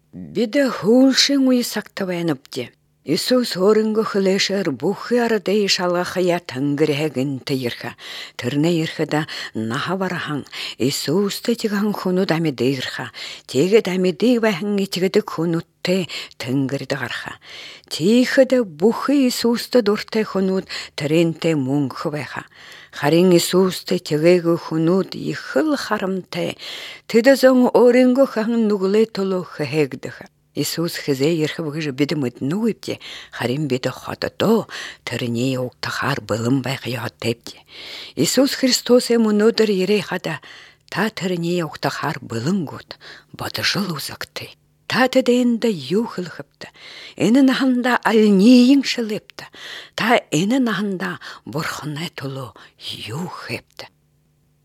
Биде хулшин уй сактавайнапте. Иисус орынго хылешер бухы арады ишалга хая тангырегін тыйырха. Тырны ирхада наха барахан. Иисусты тиган хуну дамиды ирха. Теге дамиды вахын итигеді хунутты тангырды гарха. Тихыды бухы Иисусты дурты хунут тырынты мунхы вайха. Харин Иисусты тегегі хунут ихыл харымты. Тыды зоң орынго хахын нугулы толу хэгдыха. Иисус хизе ерхабыгыжы биді мүдіну өпте, харин биді хотото, түріне оқтахар былым байқы яттепте. Иисус Христос емунудыр ере хада, та түріне оқтахар былым гуд, бады жыл узақты. Та теденді юхыл хыпты, әні нахында алнейін шылепті, та әні нахында бұрхына тұлу юх хепті.